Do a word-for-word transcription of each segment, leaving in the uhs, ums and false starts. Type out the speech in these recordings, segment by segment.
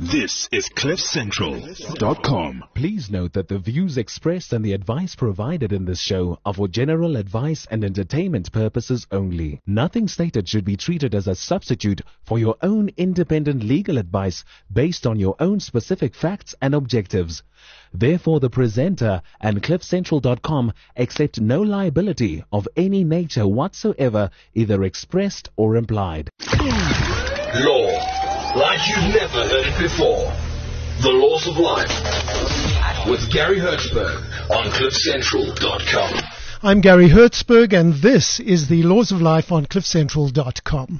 This is cliff central dot com. Please note that the views expressed and the advice provided in this show are for general advice and entertainment purposes only. Nothing stated should be treated as a substitute for your own independent legal advice based on your own specific facts and objectives. Therefore, the presenter and cliff central dot com accept no liability of any nature whatsoever, either expressed or implied. Law, like you've never heard it before. The Laws of Life with Gary Hertzberg on cliff central dot com. I'm Gary Hertzberg, and this is the Laws of Life on cliff central dot com.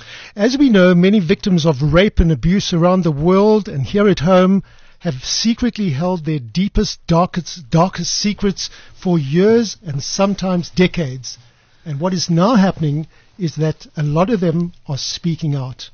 As we know, many victims of rape and abuse around the world and here at home have secretly held their deepest, darkest, darkest secrets for years and sometimes decades. And what is now happening is that a lot of them are speaking out.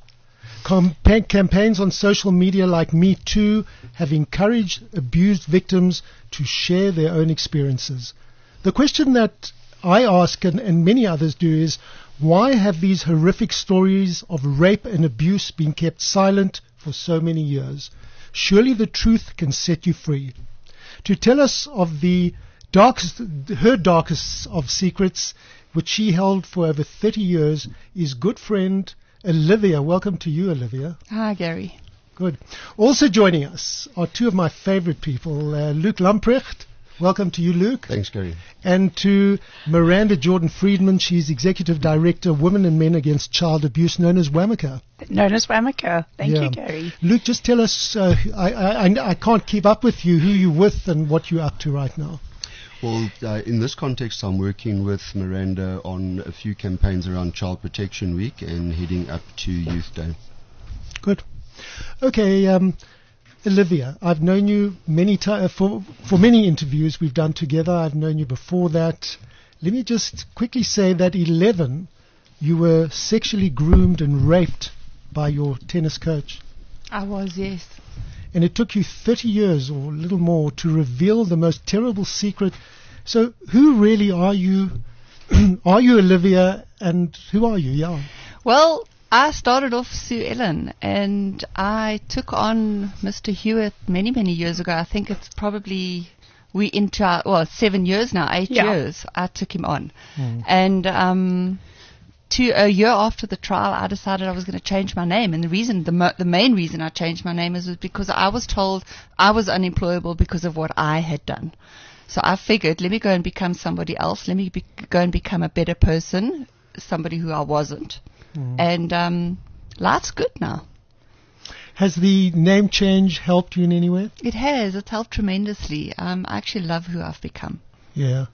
Campa- campaigns on social media like Me Too have encouraged abused victims to share their own experiences. The question that I ask, and, and many others do, is why have these horrific stories of rape and abuse been kept silent for so many years? Surely the truth can set you free. To tell us of the darkest, her darkest of secrets, which she held for over thirty years, is good friend Olivia. Welcome to you, Olivia. Hi, Gary. Good. Also joining us are two of my favorite people, uh, Luke Lamprecht. Welcome to you, Luke. Thanks, Gary. And to Miranda Jordan-Friedman. She's Executive Director, Women and Men Against Child Abuse, known as WAMACA. Known as WAMACA. Thank Yeah. you, Gary. Luke, just tell us, uh, I, I, I, I can't keep up with you, who you're with and what you're up to right now. Well, uh, in this context, I'm working with Miranda on a few campaigns around Child Protection Week and heading up to Youth Day. Good. Okay, um, Olivia, I've known you many times, for, for many interviews we've done together. I've known you before that. Let me just quickly say that eleven, you were sexually groomed and raped by your tennis coach. I was, yes. And it took you thirty years or a little more to reveal the most terrible secret. So who really are you? Are you Olivia, and who are you? Yeah. Well, I started off Sue Ellen, and I took on Mister Hewitt many, many years ago. I think it's probably, we into, our- well, seven years now, eight Yeah. years, I took him on. Mm. And um, to a year after the trial, I decided I was going to change my name. And the reason, the, mo- the main reason I changed my name is was because I was told I was unemployable because of what I had done. So I figured, let me go and become somebody else. Let me be- go and become a better person, somebody who I wasn't. Mm. And um, life's good now. Has the name change helped you in any way? It has. It's helped tremendously. Um, I actually love who I've become. Yeah.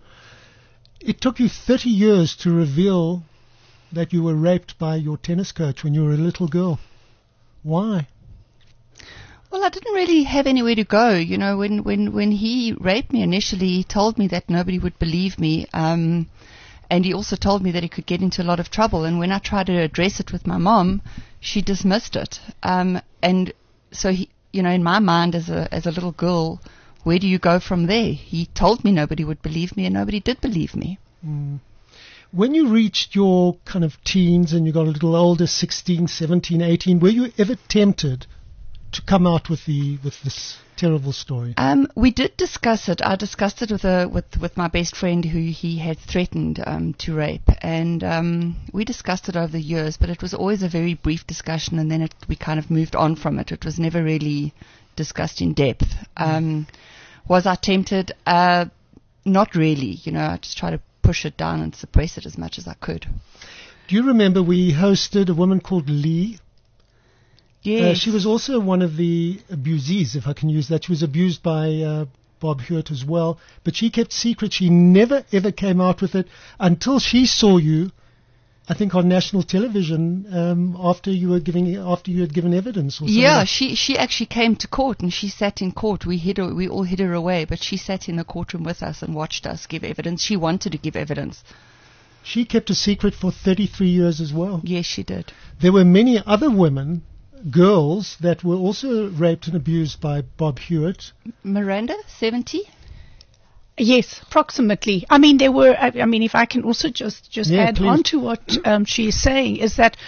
It took you thirty years to reveal that you were raped by your tennis coach when you were a little girl. Why? Well, I didn't really have anywhere to go. You know, when, when, when he raped me initially, he told me that nobody would believe me. Um, and he also told me that he could get into a lot of trouble. And when I tried to address it with my mom, she dismissed it. Um, and so, he, you know, in my mind as a, as a little girl, where do you go from there? He told me nobody would believe me, and nobody did believe me. Mm. When you reached your kind of teens and you got a little older, sixteen, seventeen, eighteen, were you ever tempted to come out with the with this terrible story? Um, we did discuss it. I discussed it with a with with my best friend who he had threatened um, to rape, and um, we discussed it over the years. But it was always a very brief discussion, and then it, we kind of moved on from it. It was never really discussed in depth. Um, was I tempted? Uh, not really. You know, I just tried to push it down and suppress it as much as I could. Do you remember we hosted a woman called Lee? Yes. Uh, she was also one of the abusees, if I can use that. She was abused by uh, Bob Hewitt as well, but she kept secret. She never ever came out with it until she saw you, I think, on national television um, after you were giving after you had given evidence. Or something. Yeah, she she actually came to court, and she sat in court. We hid her, we all hid her away, but she sat in the courtroom with us and watched us give evidence. She wanted to give evidence. She kept a secret for thirty-three years as well. Yes, she did. There were many other women, girls, that were also raped and abused by Bob Hewitt. Miranda, seventy? Yes, approximately. I mean, there were, I, I mean, if I can also just, just Yeah, add please. on to what um, she is saying, is that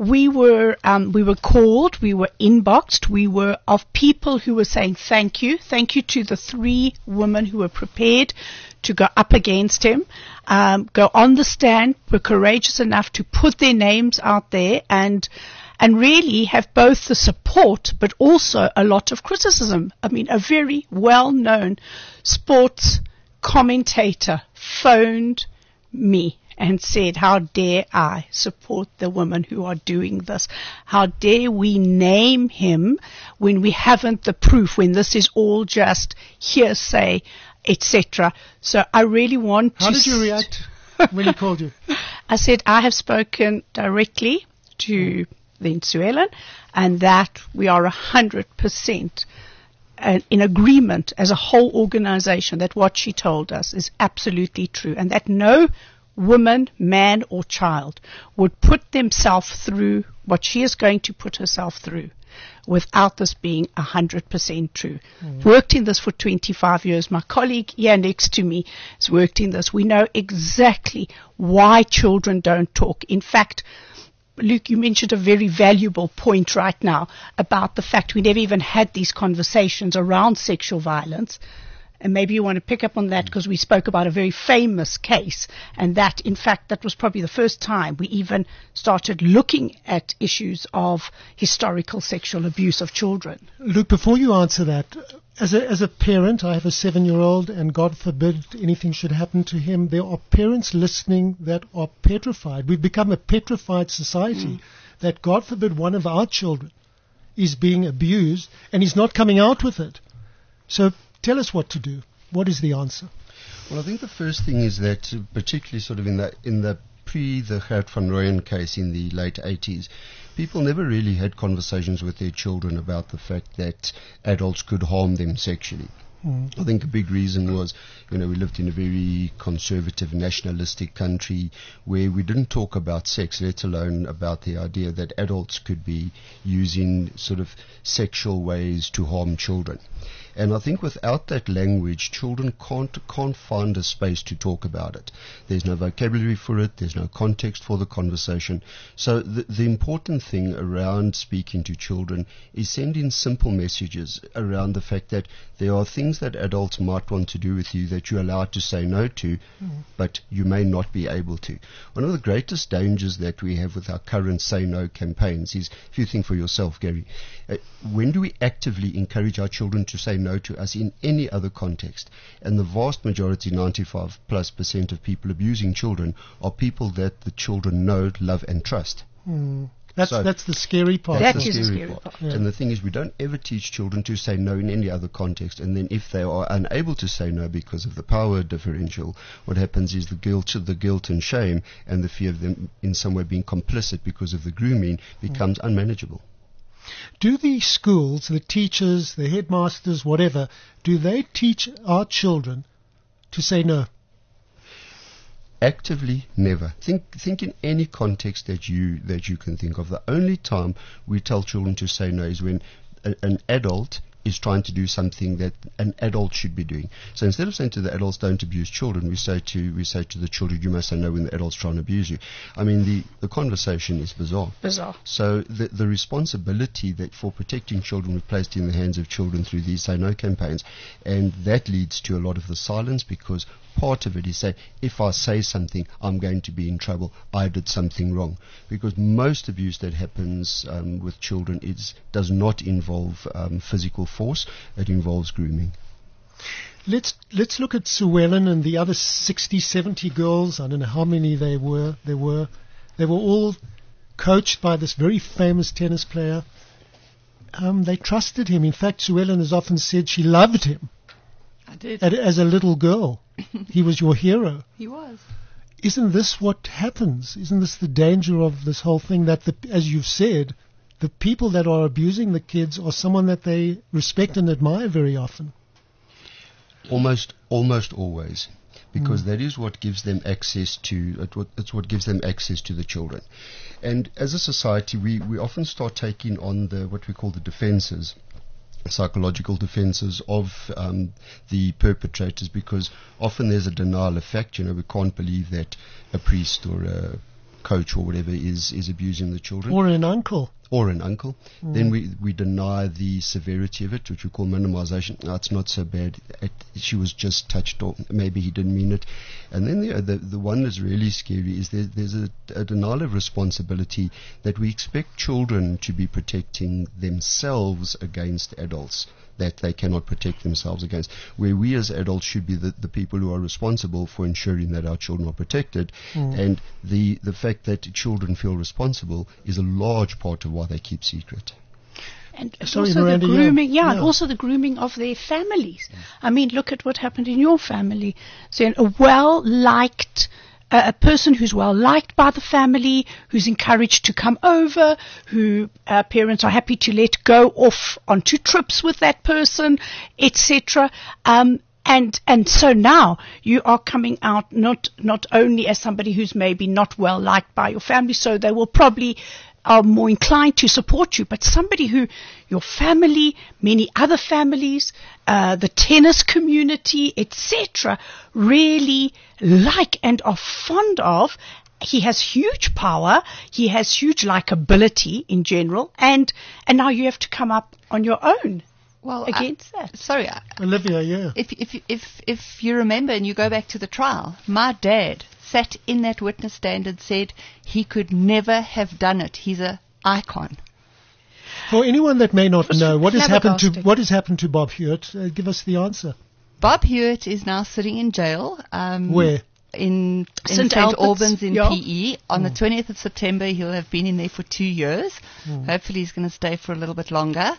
we were um, we were called, we were inboxed, we were of people who were saying thank you, thank you to the three women who were prepared to go up against him, um, go on the stand, were courageous enough to put their names out there and and really have both the support but also a lot of criticism. I mean, a very well-known sports commentator phoned me and said, how dare I support the women who are doing this? How dare we name him when we haven't the proof, when this is all just hearsay, et cetera. So I really want How to... How did you react when he called you? I said, I have spoken directly to mm. the Suellen, and that we are one hundred percent uh, in agreement as a whole organization that what she told us is absolutely true, and that no woman, man or child would put themselves through what she is going to put herself through without this being one hundred percent true. Mm. Worked in this for twenty-five years. My colleague here next to me has worked in this. We know exactly why children don't talk. In fact, Luke, you mentioned a very valuable point right now about the fact we never even had these conversations around sexual violence. And maybe you want to pick up on that because we spoke about a very famous case, and that, in fact, that was probably the first time we even started looking at issues of historical sexual abuse of children. Luke, before you answer that, as a, as a parent, I have a seven-year-old, and God forbid anything should happen to him. There are parents listening that are petrified. We've become a petrified society mm. that, God forbid, one of our children is being abused, and he's not coming out with it. So tell us what to do. What is the answer? Well, I think the first thing is that, uh, particularly sort of in the in the pre the Gert van Rooyen case in the late eighties, people never really had conversations with their children about the fact that adults could harm them sexually. Mm. I think a big reason was, you know, we lived in a very conservative, nationalistic country where we didn't talk about sex, let alone about the idea that adults could be using sort of sexual ways to harm children. And I think without that language, children can't can't find a space to talk about it. There's no vocabulary for it. There's no context for the conversation. So the, the important thing around speaking to children is sending simple messages around the fact that there are things that adults might want to do with you that you're allowed to say no to, mm. but you may not be able to. One of the greatest dangers that we have with our current Say No campaigns is, if you think for yourself, Gary, uh, when do we actively encourage our children to say no to us in any other context? And the vast majority, ninety-five plus percent of people abusing children are people that the children know, love and trust. Mm. That's so that's the scary part. That's that the is scary, scary part. part. Yeah. And the thing is, we don't ever teach children to say no in any other context. And then if they are unable to say no because of the power differential, what happens is the guilt, the guilt and shame and the fear of them in some way being complicit because of the grooming becomes mm. unmanageable. Do the schools, the teachers, the headmasters, whatever, do they teach our children to say no? Actively, never. Think think in any context that you that you can think of. The only time we tell children to say no is when a, an adult is trying to do something that an adult should be doing. So instead of saying to the adults, don't abuse children, we say to we say to the children, you must say no when the adult's trying to abuse you. I mean, the, the conversation is bizarre. Bizarre. So the, the responsibility that for protecting children we've placed in the hands of children through these Say No campaigns, and that leads to a lot of the silence, because part of it is say, if I say something, I'm going to be in trouble. I did something wrong. Because most abuse that happens um, with children is does not involve um, physical force. It involves grooming. Let's let's look at Suellen and the other sixty, seventy girls. I don't know how many they were. They were they were all coached by this very famous tennis player. Um, they trusted him. In fact, Suellen has often said she loved him. I did. As a little girl. He was your hero. He was. Isn't this what happens? Isn't this the danger of this whole thing, that, the, as you've said, the people that are abusing the kids are someone that they respect and admire very often? Almost, almost always. Because mm. that is what gives them access to, it's what gives them access to the children. And as a society, we, we often start taking on the what we call the defenses, psychological defenses of um, the perpetrators, because often there's a denial of fact. You know, we can't believe that a priest or a coach or whatever is, is abusing the children. Or an uncle. Or an uncle. Mm. Then we, we deny the severity of it, which we call minimization. No, it's not so bad. It, she was just touched, or maybe he didn't mean it. And then the the, the one that's really scary is there, there's a, a denial of responsibility that we expect children to be protecting themselves against adults that they cannot protect themselves against, where we as adults should be the, the people who are responsible for ensuring that our children are protected. Mm. And the, the fact that children feel responsible is a large part of why they keep secret. And Sorry, also Miranda, the grooming, yeah, yeah, yeah, and also the grooming of their families. Yeah. I mean, look at what happened in your family. So a well-liked Uh, a person who's well liked by the family, who's encouraged to come over, who uh, parents are happy to let go off onto trips with that person, et cetera. Um, and and so now you are coming out not not only as somebody who's maybe not well liked by your family, so they will probably are more inclined to support you, but somebody who your family, many other families, uh, the tennis community, et cetera, really like and are fond of. He has huge power. He has huge likability in general, and and now you have to come up on your own. Well, against I, that. Sorry, I, Olivia. Yeah. If if if if you remember and you go back to the trial, my dad sat in that witness stand and said he could never have done it. He's a icon. For anyone that may not know, what has happened to what has happened to Bob Hewitt? Uh, give us the answer. Bob Hewitt is now sitting in jail. Um, Where? In, in Saint Saint Albans in yeah. P E. On mm. the twentieth of September, he'll have been in there for two years. Mm. Hopefully he's going to stay for a little bit longer.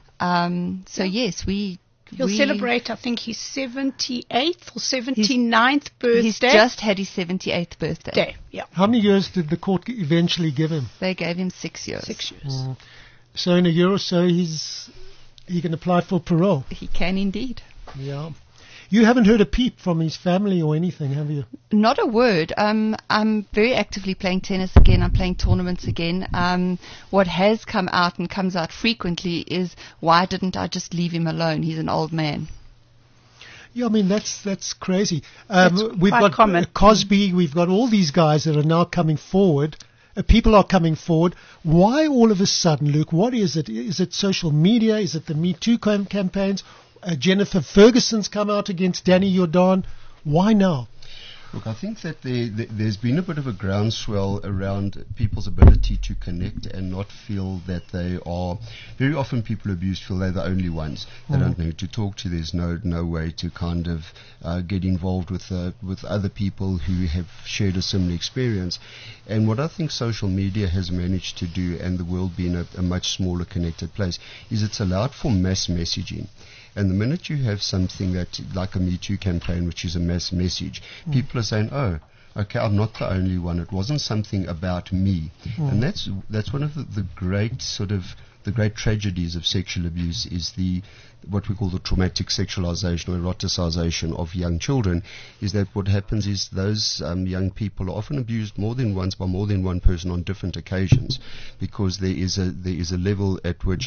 Um, so, yeah. yes, we... He'll we celebrate, I think, his seventy-eighth or seventy-ninth birthday. He's just had his seventy-eighth birthday. Day, yeah. How many years did the court eventually give him? They gave him six years. Six years. Mm. So in a year or so, he's he can apply for parole. He can indeed. Yeah. You haven't heard a peep from his family or anything, have you? Not a word. Um, I'm very actively playing tennis again. I'm playing tournaments again. Um, what has come out and comes out frequently is, why didn't I just leave him alone? He's an old man. Yeah, I mean, that's that's crazy. Um, that's we've got common. Cosby, we've got all these guys that are now coming forward. Uh, people are coming forward. Why all of a sudden, Luke? What is it? Is it social media? Is it the Me Too cam- campaigns? Uh, Jennifer Ferguson's come out against Danny Jordan. Why now? Look, I think that there, there, there's been a bit of a groundswell around people's ability to connect and not feel that they are. Very often people abused feel they're the only ones. They mm. don't know who to talk to. There's no no way to kind of uh, get involved with uh, with other people who have shared a similar experience. And what I think social media has managed to do, and the world being a, a much smaller connected place, is it's allowed for mass messaging. And the minute you have something that, like a Me Too campaign, which is a mass message, mm. people are saying, oh, okay, I'm not the only one. It wasn't something about me. Mm. And that's that's one of the, the great sort of, the great tragedies of sexual abuse is the, what we call the traumatic sexualization or eroticization of young children, is that what happens is those um, young people are often abused more than once by more than one person on different occasions, because there is a there is a level at which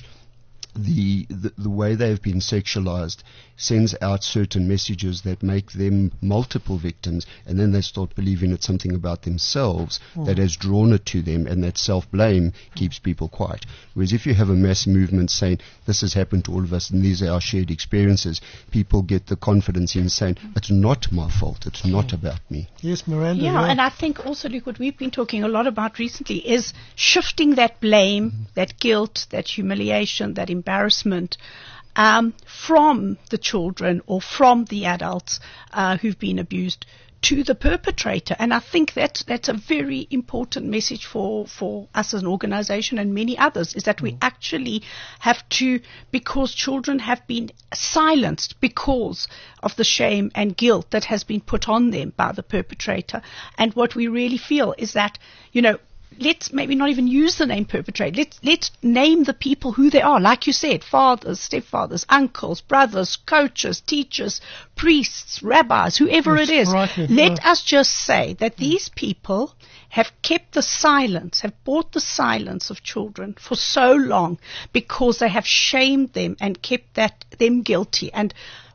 The, the the way they have been sexualized sends out certain messages that make them multiple victims, and then they start believing it's something about themselves mm. that has drawn it to them, and that self-blame keeps people quiet. Whereas if you have a mass movement saying, this has happened to all of us and these are our shared experiences, people get the confidence in saying, it's not my fault, it's not about me. Yes, Miranda. Yeah, yeah. And I think also, Luke, what we've been talking a lot about recently is shifting that blame, mm-hmm. that guilt, that humiliation, that embarrassment um, from the children or from the adults uh, who've been abused to the perpetrator. And I think that that's a very important message for, for us as an organization and many others, is that mm. we actually have to, because children have been silenced because of the shame and guilt that has been put on them by the perpetrator. And what we really feel is that, you know, let's maybe not even use the name perpetrator. Let's, let's name the people who they are. Like you said, fathers, stepfathers, uncles, brothers, coaches, teachers, priests, rabbis, whoever That's it is. Right, yeah. Let us just say that mm. these people have kept the silence, have bought the silence of children for so long because they have shamed them and kept that them guilty. And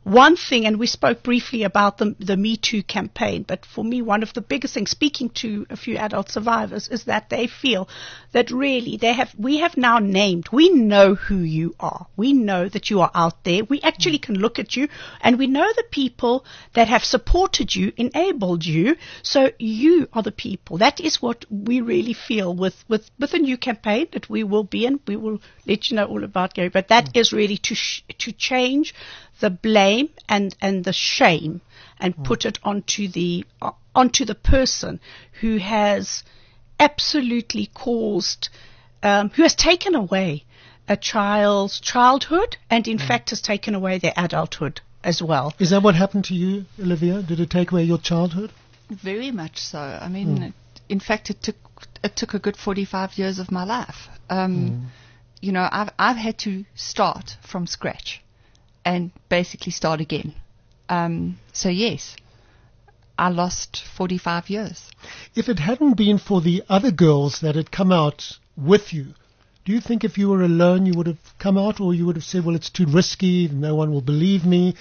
one thing, and we spoke briefly about the, the Me Too campaign, but for me, one of the biggest things, speaking to a few adult survivors, is that they feel that really they have, we have now named, we know who you are. We know that you are out there. We actually can look at you, and we know the people that have supported you, enabled you. So you are the people. That is what we really feel with, with, with a new campaign that we will be in. We will let you know all about, Gary, but that is really to sh- to change the blame and, and the shame and mm. put it onto the uh, onto the person who has absolutely caused, um, who has taken away a child's childhood and in mm. fact has taken away their adulthood as well. Is that what happened to you, Olivia? Did it take away your childhood? Very much so. I mean, mm. it, in fact, it took it took a good forty-five years of my life. Um, mm. You know, I've I've had to start from scratch and basically start again. Um, so yes, I lost forty-five years. If it hadn't been for the other girls that had come out with you, do you think if you were alone you would have come out, or you would have said, well, it's too risky, no one will believe me,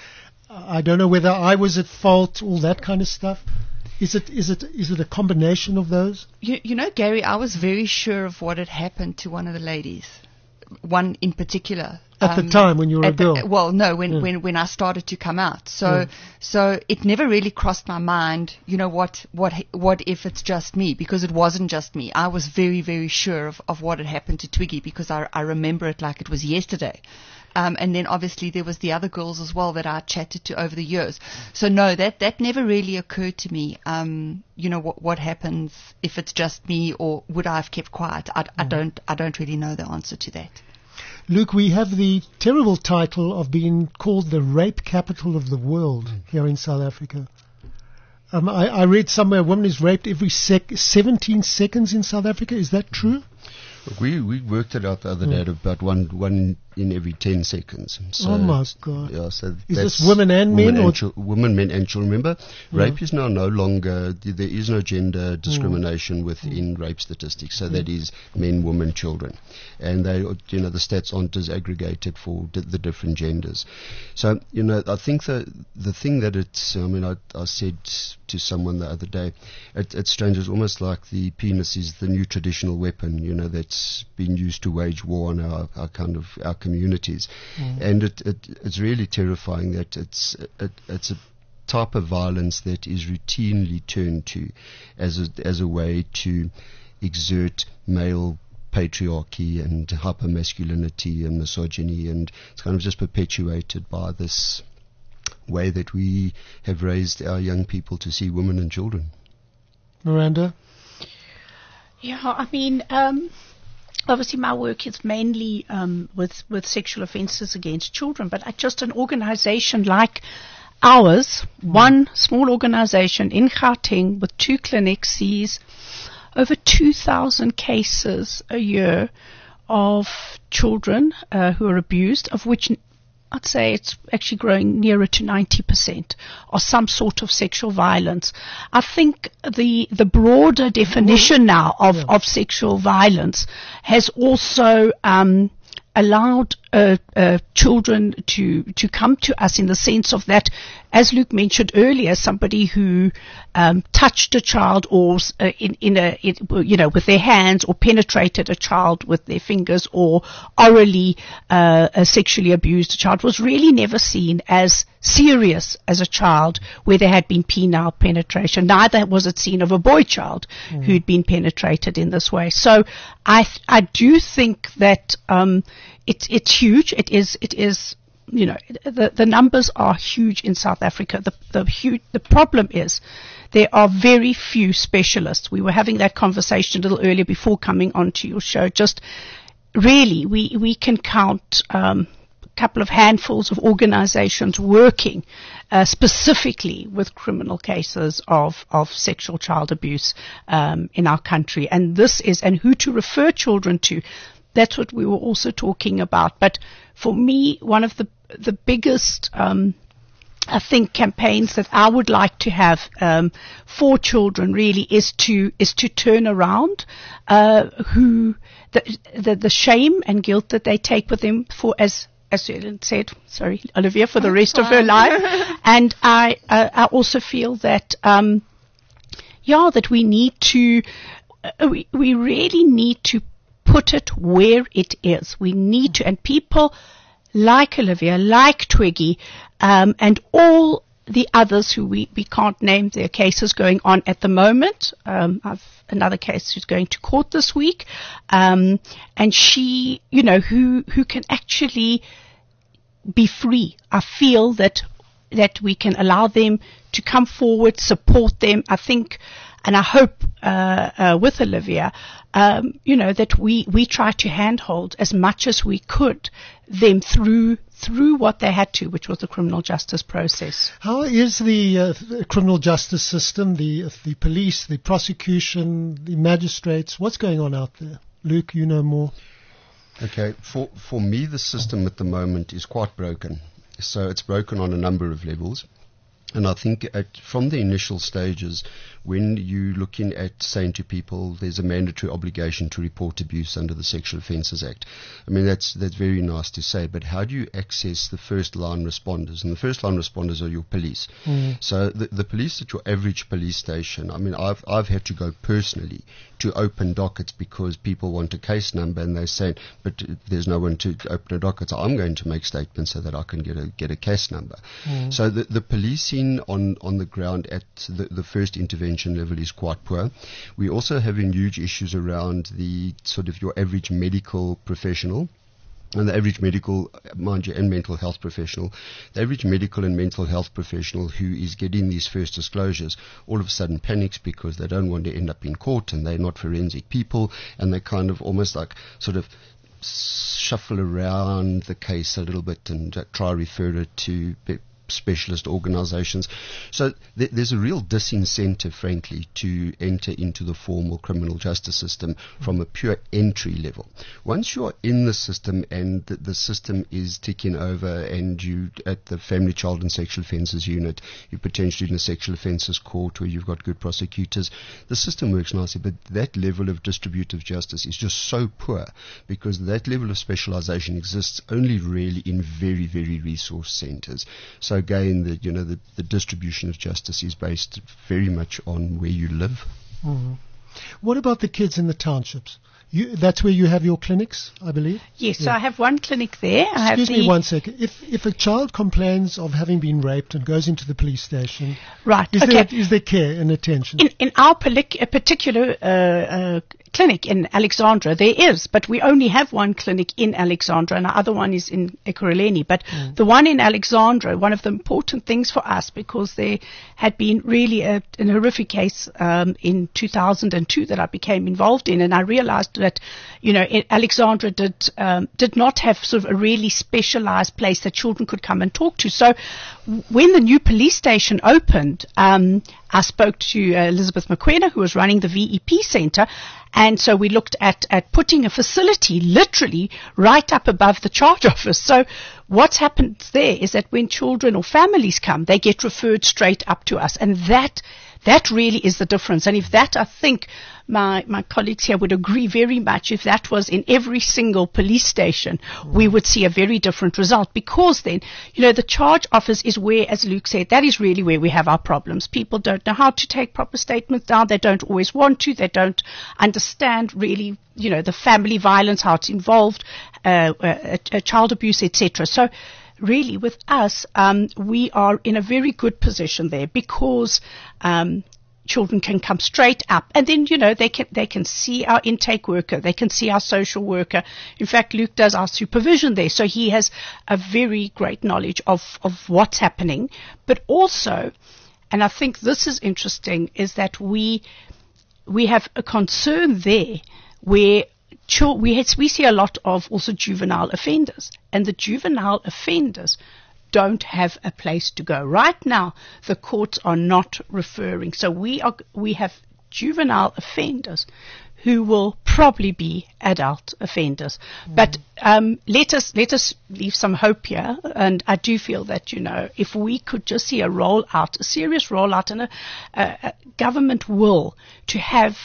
I don't know whether I was at fault, all that kind of stuff? Is it is it is it a combination of those? You, you know, Gary, I was very sure of what had happened to one of the ladies, one in particular. At um, the time when you were a girl? The, well, no, when, yeah. when, when I started to come out. So yeah. so it never really crossed my mind, you know, what what what if it's just me? Because it wasn't just me. I was very, very sure of, of what had happened to Twiggy, because I, I remember it like it was yesterday. Um, and then obviously there was the other girls as well that I chatted to over the years. So no, that, that never really occurred to me. Um, you know, what, what happens if it's just me, or would I have kept quiet? I, I don't, I don't really know the answer to that. Luke, we have the terrible title of being called the rape capital of the world here in South Africa. Um, I, I read somewhere a woman is raped every sec- seventeen seconds in South Africa. Is that true? We we worked it out the other day at about one one in every ten seconds. So oh my God! Yeah, so is this women and women men, and or chil- women, men, and children? Remember, yeah. rape is now no longer. There is no gender discrimination mm. within mm. rape statistics. So mm. that is men, women, children, and they, you know, the stats aren't as aggregated for d- the different genders. So you know, I think the the thing that it's. I mean, I, I said to someone the other day, it, it's strange. It's almost like the penis is the new traditional weapon. You know, that's been used to wage war on our, our kind of our communities, mm. and it, it it's really terrifying that it's it, it's a type of violence that is routinely turned to as a as a way to exert male patriarchy and hypermasculinity and misogyny, and it's kind of just perpetuated by this way that we have raised our young people to see women and children. Miranda? Yeah, I mean, um, obviously my work is mainly um, with, with sexual offences against children, but I, just an organisation like ours, mm. one small organisation in Gauteng with two clinics, sees over two thousand cases a year of children uh, who are abused, of which I'd say it's actually growing nearer to ninety percent or some sort of sexual violence. I think the the broader definition now of, yeah. of sexual violence has also um, allowed uh, uh, children to to come to us in the sense of that, as Luke mentioned earlier, somebody who um, touched a child or uh, in, in a in, you know with their hands, or penetrated a child with their fingers, or orally uh, uh, sexually abused a child, was really never seen as serious as a child where there had been penile penetration. Neither was it seen of a boy child mm. who'd been penetrated in this way. So I th- I do think that um, it's it's huge. It is it is. You know, the, the numbers are huge in South Africa. The, the, huge, the problem is there are very few specialists. We were having that conversation a little earlier before coming onto your show. Just really, we, we can count um, a couple of handfuls of organizations working uh, specifically with criminal cases of, of sexual child abuse um, in our country. And this is, and who to refer children to. That's what we were also talking about. But for me, one of the the biggest, um, I think, campaigns that I would like to have um, for children really is to is to turn around uh, who the, the the shame and guilt that they take with them for as as Ellen said, sorry, Olivia, for the rest of her life. And I, uh, I also feel that, um, yeah, that we need to, uh, we, we really need to put it where it is. We need to, and people like Olivia, like Twiggy, um, and all the others who we, we can't name, their cases going on at the moment. Um, I've another case who's going to court this week, um, and she, you know, who who can actually be free. I feel that that we can allow them to come forward, support them. I think, and I hope uh, uh, with Olivia, um, you know, that we we try to handhold as much as we could them through through what they had to, which was the criminal justice process. How is the uh, th- criminal justice system, the uh, the police, the prosecution, the magistrates? What's going on out there? Luke, you know more. Okay, for for me, the system at the moment is quite broken. So it's broken on a number of levels. And I think at, from the initial stages, when you're looking at saying to people there's a mandatory obligation to report abuse under the Sexual Offences Act, I mean, that's that's very nice to say, but how do you access the first line responders? And the first line responders are your police. Mm. So the, the police at your average police station, I mean, I've I've had to go personally to open dockets because people want a case number and they say, but there's no one to open a docket, so I'm going to make statements so that I can get a get a case number. Mm. So the, the policing on, on the ground at the, the first intervention level is quite poor. We also having huge issues around the sort of your average medical professional. And the average medical, mind you, and mental health professional, the average medical and mental health professional who is getting these first disclosures all of a sudden panics because they don't want to end up in court and they're not forensic people and they kind of almost like sort of shuffle around the case a little bit and uh, try to refer it to be- specialist organizations. So th- there's a real disincentive, frankly, to enter into the formal criminal justice system from a pure entry level. Once you're in the system and the, the system is ticking over and you at the Family, Child and Sexual Offences Unit, you're potentially in a sexual offences court where you've got good prosecutors, the system works nicely, but that level of distributive justice is just so poor because that level of specialization exists only really in very, very resource centers. So again, the you know the, the distribution of justice is based very much on where you live. Mm-hmm. What about the kids in the townships? You, that's where you have your clinics, I believe? Yes, yeah. So I have one clinic there. I Excuse have me the one second. If if a child complains of having been raped and goes into the police station, right? Is, okay. there, is there care and attention? In, in our poli- a particular uh, uh, clinic in Alexandra, there is, but we only have one clinic in Alexandra, and our other one is in Ekurhuleni. But mm. the one in Alexandra, one of the important things for us, because there had been really a, a horrific case um, in two thousand two that I became involved in, and I realized that, you know, in Alexandra did um, did not have sort of a really specialized place that children could come and talk to. So w- when the new police station opened, um, I spoke to uh, Elizabeth McQuena, who was running the V E P Center, and so we looked at, at putting a facility literally right up above the charge office. So what's happened there is that when children or families come, they get referred straight up to us, and that that really is the difference. And if that, I think my my colleagues here would agree very much, if that was in every single police station, mm. we would see a very different result. Because then, you know, the charge office is where, as Luke said, that is really where we have our problems. People don't know how to take proper statements down. They don't always want to. They don't understand really, you know, the family violence, how it's involved, uh, uh, uh, child abuse, et cetera. So really, with us, um, we are in a very good position there because um, children can come straight up, and then, you know, they can they can see our intake worker, they can see our social worker. In fact, Luke does our supervision there, so he has a very great knowledge of, of what's happening. But also, and I think this is interesting, is that we we have a concern there where We, have, we see a lot of also juvenile offenders, and the juvenile offenders don't have a place to go. Right now, the courts are not referring. So we are we have juvenile offenders who will probably be adult offenders. Mm. But um, let us let us leave some hope here, and I do feel that, you know, if we could just see a rollout, a serious rollout, and a, a, a government will to have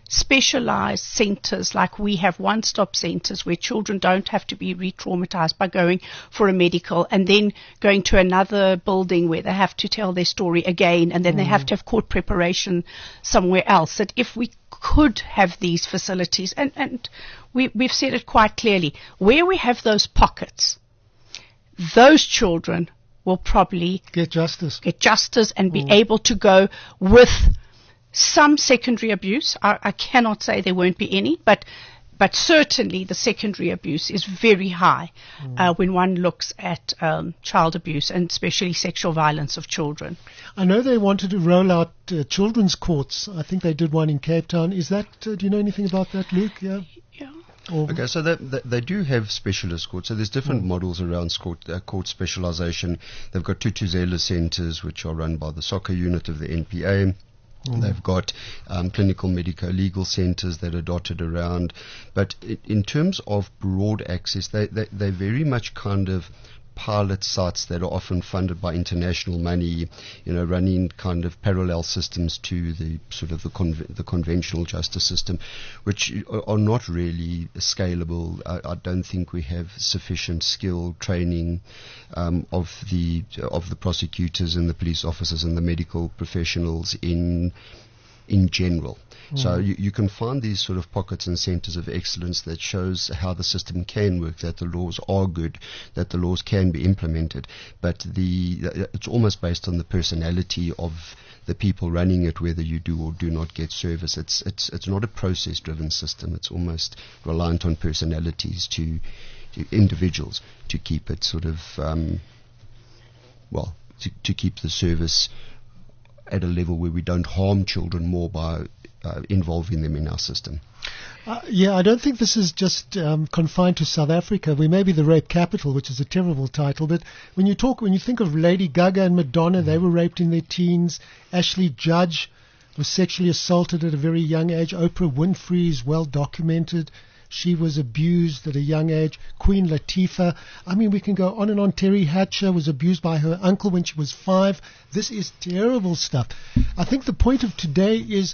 specialized centers like we have, one-stop centers where children don't have to be re-traumatized by going for a medical and then going to another building where they have to tell their story again, and then mm. they have to have court preparation somewhere else. That if we could have these facilities, and, and we, we've said it quite clearly, where we have those pockets, those children will probably get justice, get justice and be mm. able to go with some secondary abuse. I, I cannot say there won't be any, but but certainly the secondary abuse is very high mm. uh, when one looks at um, child abuse and especially sexual violence of children. I know they wanted to roll out uh, children's courts. I think they did one in Cape Town. Is that? Uh, do you know anything about that, Luke? Yeah. Yeah. Okay, so that, that they do have specialist courts. So there's different mm. models around court, uh, court specialization. They've got Tutuzela centers, which are run by the soccer unit of the N P A. Mm. They've got um, clinical medico-legal centres that are dotted around. But I- in terms of broad access, they, they, they're very much kind of pilot sites that are often funded by international money, you know, running kind of parallel systems to the sort of the, conv- the conventional justice system, which are, are not really scalable. I, I don't think we have sufficient skill training um, of the of the prosecutors and the police officers and the medical professionals in in general. Mm. So you, you can find these sort of pockets and centres of excellence that shows how the system can work, that the laws are good, that the laws can be implemented, but the it's almost based on the personality of the people running it, whether you do or do not get service. It's it's it's not a process-driven system. It's almost reliant on personalities to, to individuals to keep it sort of um, well to, to keep the service at a level where we don't harm children more by uh, involving them in our system. Uh, yeah, I don't think this is just um, confined to South Africa. We may be the rape capital, which is a terrible title, but when you talk, when you think of Lady Gaga and Madonna, they were raped in their teens. Ashley Judge was sexually assaulted at a very young age. Oprah Winfrey is well documented. She was abused at a young age. Queen Latifah. I mean, we can go on and on. Terry Hatcher was abused by her uncle when she was five. This is terrible stuff. I think the point of today is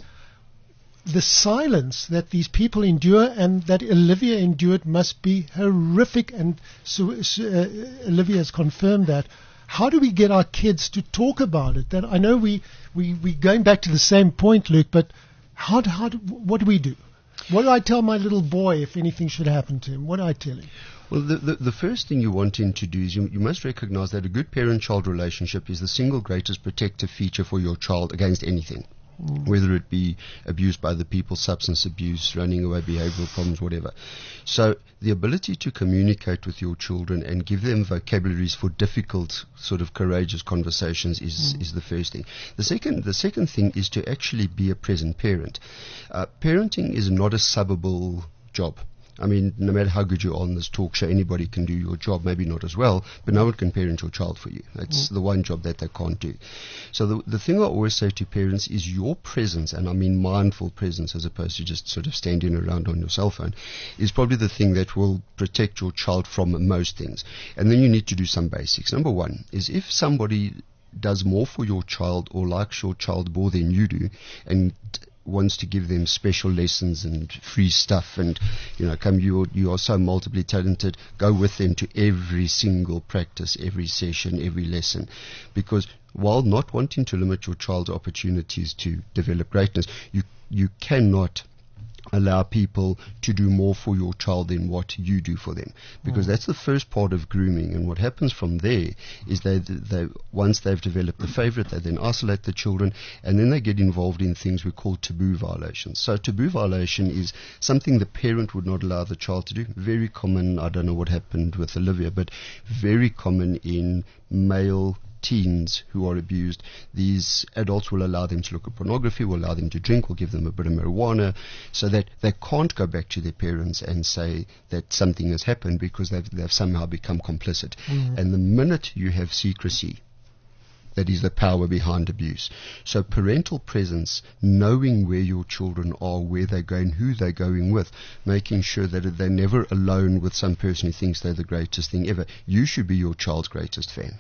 the silence that these people endure and that Olivia endured must be horrific. And so, so uh, Olivia has confirmed that. How do we get our kids to talk about it? That I know we, we, we going back to the same point, Luke, but how, do, how do, what do we do? What do I tell my little boy if anything should happen to him? What do I tell him? Well, the, the, the first thing you want him to do is you, you must recognize that a good parent-child relationship is the single greatest protective feature for your child against anything. Mm. Whether it be abuse by the people, substance abuse, running away, behavioral problems, whatever. So the ability to communicate with your children and give them vocabularies for difficult, sort of courageous conversations is, mm. is the first thing. The second, the second thing is to actually be a present parent. Uh, parenting is not a subbable job. I mean, no matter how good you are on this talk show, anybody can do your job, maybe not as well, but no one can parent your child for you. That's mm. the one job that they can't do. So the, the thing I always say to parents is your presence, and I mean mindful presence as opposed to just sort of standing around on your cell phone, is probably the thing that will protect your child from most things. And then you need to do some basics. Number one is if somebody does more for your child or likes your child more than you do, and wants to give them special lessons and free stuff and, you know, come, you you are so multiply talented, go with them to every single practice, every session, every lesson. Because while not wanting to limit your child's opportunities to develop greatness, you you cannot allow people to do more for your child than what you do for them, because mm. that's the first part of grooming. And what happens from there is they, they once they've developed the favorite, they then isolate the children, and then they get involved in things we call taboo violations. So taboo violation is something the parent would not allow the child to do. Very common, I don't know what happened with Olivia, but very common in male teens who are abused. These adults will allow them to look at pornography, will allow them to drink, will give them a bit of marijuana, so that they can't go back to their parents and say that something has happened, because they've, they've somehow become complicit. Mm-hmm. And the minute you have secrecy, that is the power behind abuse. So parental presence, knowing where your children are, where they're going, who they're going with, making sure that they're never alone with some person who thinks they're the greatest thing ever. You should be your child's greatest fan.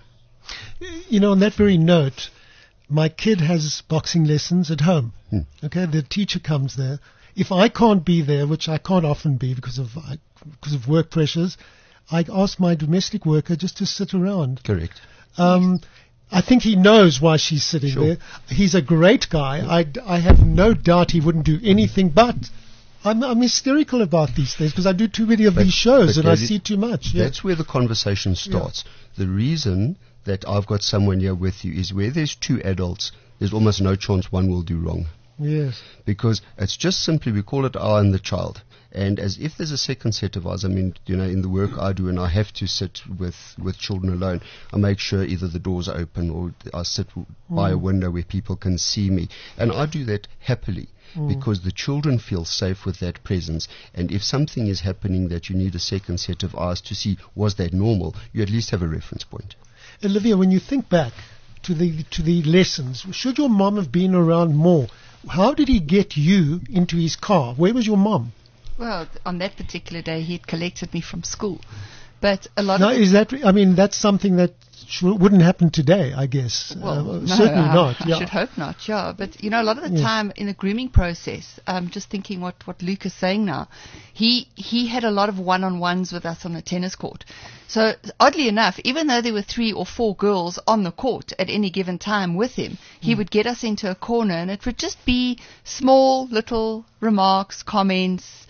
You know, on that very note, my kid has boxing lessons at home. Hmm. Okay, the teacher comes there. if I can't be there, which I can't often be because of I, because of work pressures, I ask my domestic worker just to sit around. Correct. Um, I think he knows why she's sitting Sure. there. He's a great guy. I, I have no doubt he wouldn't do anything, but I'm, I'm hysterical about these things because I do too many of But- these shows but and I Gary, see too much. Yeah. That's where the conversation starts. The reason that I've got someone here with you is where there's two adults, there's almost no chance one will do wrong. Yes. Because it's just simply, we call it I and the child. And as if there's a second set of eyes, I mean, you know, in the work I do and I have to sit with, with children alone, I make sure either the doors are open or I sit w- by a window where people can see me. And I do that happily because the children feel safe with that presence. And if something is happening that you need a second set of eyes to see, was that normal, you at least have a reference point. Olivia, when you think back to the to the lessons, should your mom have been around more? How did he get you into his car? Where was your mom? Well, on that particular day, he had collected me from school. But a lot Now, of the is that? I mean, that's something that sh- wouldn't happen today, I guess. Well, Uh, no, certainly I, not. I yeah. should hope not. Yeah, but you know, a lot of the Yeah. time in the grooming process, um, just thinking what what Luke is saying now, he he had a lot of one-on-ones with us on the tennis court. So oddly enough, even though there were three or four girls on the court at any given time with him, he Hmm. would get us into a corner, and it would just be small little remarks, comments,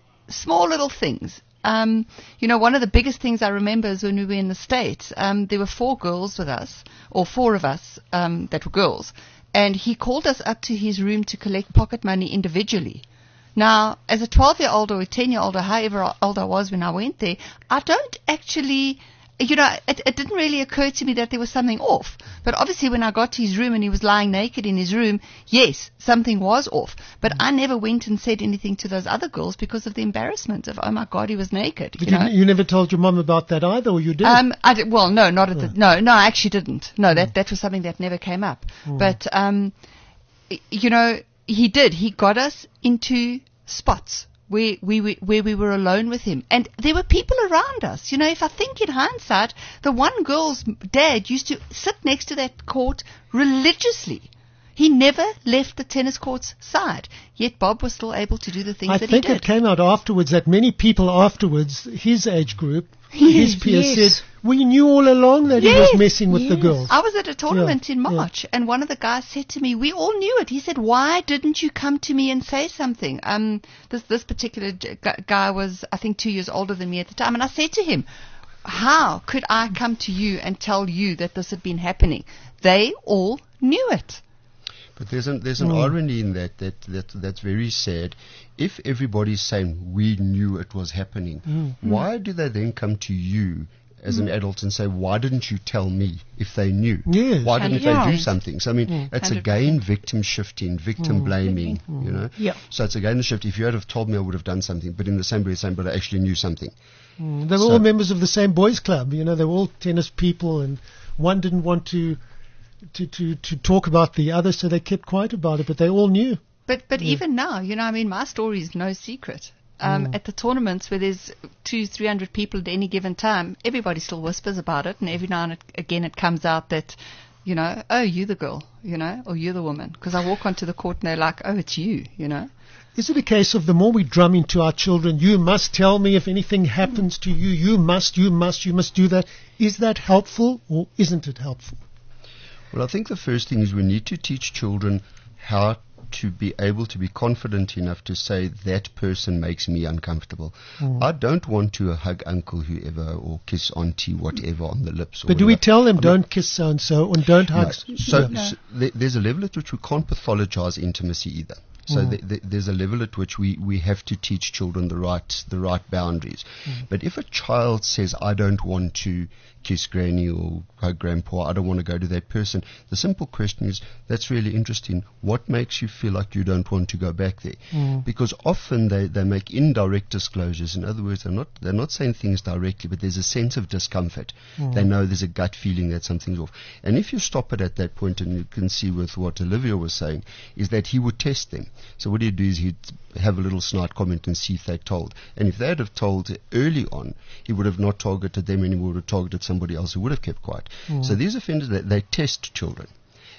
small little things. Um, you know, one of the biggest things I remember is when we were in the States, um, there were four girls with us, or four of us um, that were girls, and he called us up to his room to collect pocket money individually. Now, as a twelve-year-old or a ten-year-old or however old I was when I went there, I don't actually... You know, it, it didn't really occur to me that there was something off. But obviously when I got to his room and he was lying naked in his room, yes, something was off. But I never went and said anything to those other girls because of the embarrassment of, oh my God, he was naked. But you you, know? you never told your mom about that either, or you did? Um, I did, well, no, not at the, no, no, I actually didn't. No, that, that was something that never came up. But, um, y- you know, he did. He got us into spots where we, we, where we were alone with him. And there were people around us. You know, if I think in hindsight, the one girl's dad used to sit next to that court religiously. He never left the tennis court's side. Yet Bob was still able to do the things I that he think did. it came out afterwards that many people afterwards, his age group, his peers Yes. said, we knew all along that he Yes, was messing with the yes. girls. I was at a tournament Yeah, in yeah. March, and one of the guys said to me, "We all knew it." He said, "Why didn't you come to me and say something?" Um, this this particular j- gu- guy was, I think, two years older than me at the time, and I said to him, "How could I come to you and tell you that this had been happening?" They all knew it. But there's an, there's an irony in that, that, that that's very sad. If everybody's saying, we knew it was happening, why do they then come to you as an adult and say, why didn't you tell me if they knew? Yes. Why didn't Yeah. they do something? So, I mean, it's one hundred again victim shifting, victim blaming, you know. Yeah. So it's again the shift. If you had have told me, I would have done something. But in the same breath saying, but I actually knew something. They were So- all members of the same boys' club. You know, they were all tennis people, and one didn't want to to, to, to talk about the other, so they kept quiet about it, but they all knew. But but even now, you know, I mean, my story is no secret. Um, At the tournaments where there's two, three hundred people at any given time, everybody still whispers about it, and every now and again it comes out that, you know, oh, you're the girl, you know, or you're the woman. Because I walk onto the court and they're like, oh, it's you, you know. Is it a case of the more we drum into our children, you must tell me if anything happens to you, you must, you must, you must do that? Is that helpful or isn't it helpful? Well, I think the first thing is we need to teach children how to be able to be confident enough to say that person makes me uncomfortable. I don't want to hug uncle whoever or kiss auntie whatever on the lips. Or But do we whatever. tell them I mean, don't kiss so and so and don't hug? no. So, Yeah. so there, there's a level at which we can't pathologize intimacy either. So Mm. th- th- there's a level at which we, we have to teach children the right the right boundaries. But if a child says, I don't want to kiss granny or hug grandpa, I don't want to go to that person, the simple question is, that's really interesting. What makes you feel like you don't want to go back there? Because often they, they make indirect disclosures. In other words, they're not they're not saying things directly, but there's a sense of discomfort. They know there's a gut feeling that something's off. And if you stop it at that point, and you can see with what Olivia was saying, is that he would test them. So what he'd do is he'd have a little snide comment and see if they told. And if they'd have told early on, he would have not targeted them and he would have targeted somebody else who would have kept quiet. So these offenders, they, they test children.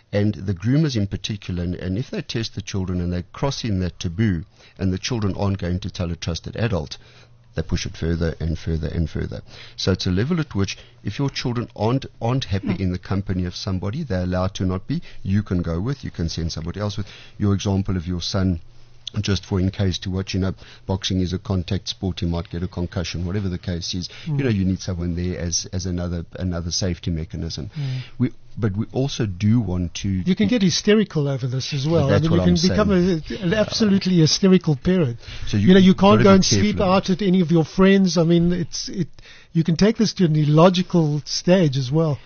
And the groomers in particular, and, and if they test the children and they're crossing that taboo, and the children aren't going to tell a trusted adult, they push it further and further and further. So it's a level at which, if your children aren't aren't happy mm. in the company of somebody, they're allowed to not be. You can go with, you can send somebody else with. Your example of your son, just for in case to watch, you know, boxing is a contact sport, he might get a concussion, whatever the case is. Mm. You know, you need someone there as as another another safety mechanism. Mm. We, but we also do want to. You can get hysterical over this as well. That's I mean, what you can I'm become a, an absolutely hysterical parent. So you, you know, you can't go and careful. sleep out at any of your friends. I mean, it's it. You can take this to an illogical stage as well.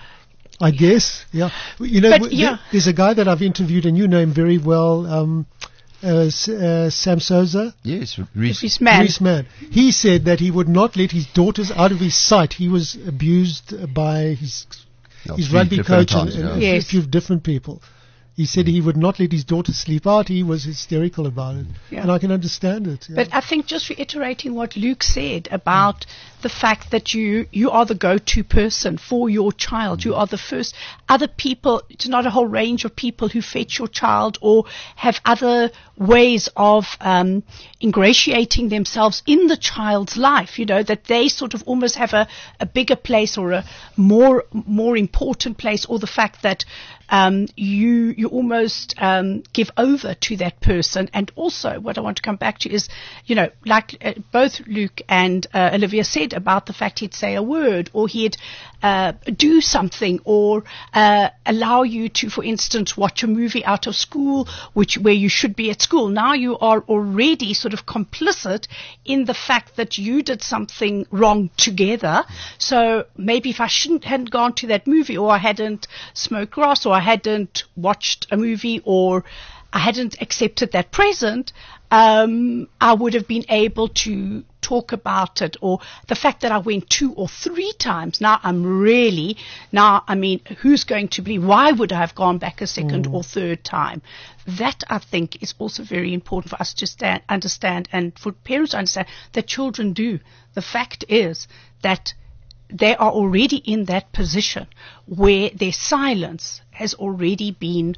I guess, yeah. You know, But, w- yeah. there- there's a guy that I've interviewed, and you know him very well. Um, Uh, S- uh, Sam Souza, Yes, Reese. His man. Reese Mann. He said that he would not let his daughters out of his sight. He was abused by his No, his three rugby different coach and, times, and yeah. a Yes. few different people. He said he would not let his daughters sleep out. He was hysterical about it, Yeah. and I can understand it. yeah. But I think just reiterating what Luke said about mm. the fact that you, you are the go-to person for your child. Mm. You are the first. Other people, it's not a whole range of people who fetch your child or have other ways of um, ingratiating themselves in the child's life, you know, that they sort of almost have a, a bigger place or a more more important place, or the fact that um, you you almost um, give over to that person. And also what I want to come back to is, you know, like uh, both Luke and uh, Olivia said about the fact he'd say a word, or he'd uh, do something, or uh, allow you to, for instance, watch a movie out of school, which where you should be at school. Now you are already sort of complicit in the fact that you did something wrong together. So maybe if I shouldn't hadn't gone to that movie, or I hadn't smoked grass, or I hadn't watched a movie, or I hadn't accepted that present, um, I would have been able to talk about it. Or the fact that I went two or three times, now I'm really, now, I mean, who's going to believe, why would I have gone back a second mm. or third time? That, I think, is also very important for us to stand, understand, and for parents to understand that children do. The fact is that they are already in that position where their silence has already been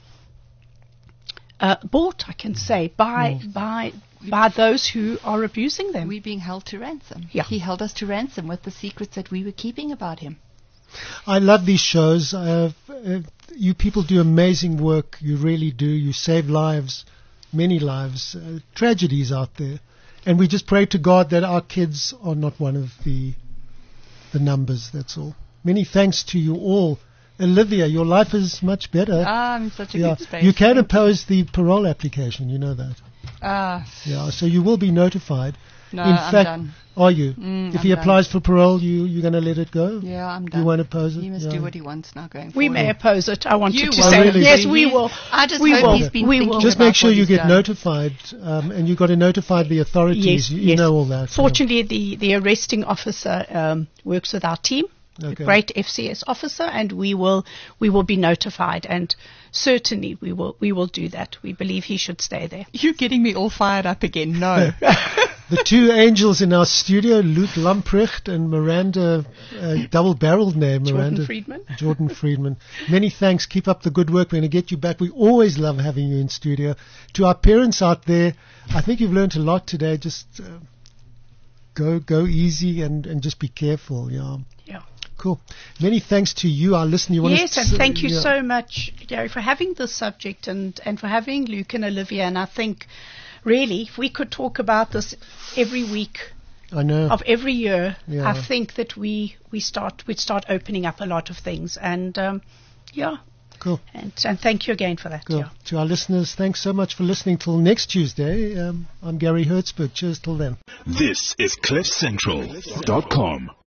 uh, bought, I can say, by mm. by by those who are abusing them. We're being held to ransom. Yeah. He held us to ransom with the secrets that we were keeping about him. I love these shows. Uh, uh, you people do amazing work. You really do. You save lives, many lives, uh, tragedies out there. And we just pray to God that our kids are not one of the the numbers, that's all. Many thanks to you all. Olivia, your life is much better. Ah, I'm such a yeah. good space. You can Thank oppose you. the parole application, you know that. Ah. Yeah, so you will be notified. No, In I'm fact, done. Are you? Mm, if I'm he done. applies for parole, you, you're going to let it go? Yeah, I'm done. You won't oppose it? He must yeah. do what he wants now going forward. We may oppose it. I wanted You to will. say, Oh, really? yes, we will. I just we hope will. he's been we thinking will. Just about make sure what you he's get done. notified, um, and you've got to notify the authorities. Yes, you, yes. you know all that. Fortunately, the, the arresting officer um, works with our team, Okay. a great F C S officer, and we will we will be notified, and certainly we will we will do that. We believe he should stay there. You're getting me all fired up again. No. The two angels in our studio, Luke Lamprecht and Miranda, uh, double-barreled name, Jordan Miranda. Friedman. Jordan Friedman. Many thanks. Keep up the good work. We're going to get you back. We always love having you in studio. To our parents out there, I think you've learned a lot today. Just uh, go go easy and, and just be careful. Yeah. Yeah. Cool. Many thanks to you, our listener. You want Yes, to and s- thank you yeah. so much, Gary, for having this subject and, and for having Luke and Olivia. And I think, really, if we could talk about this every week I know. of every year, Yeah. I think that we we start we'd start opening up a lot of things. And um, yeah, Cool. and and thank you again for that. Cool. Yeah. To our listeners, thanks so much for listening. Till next Tuesday, um, I'm Gary Hertzberg. Cheers till then. This is cliff central dot com.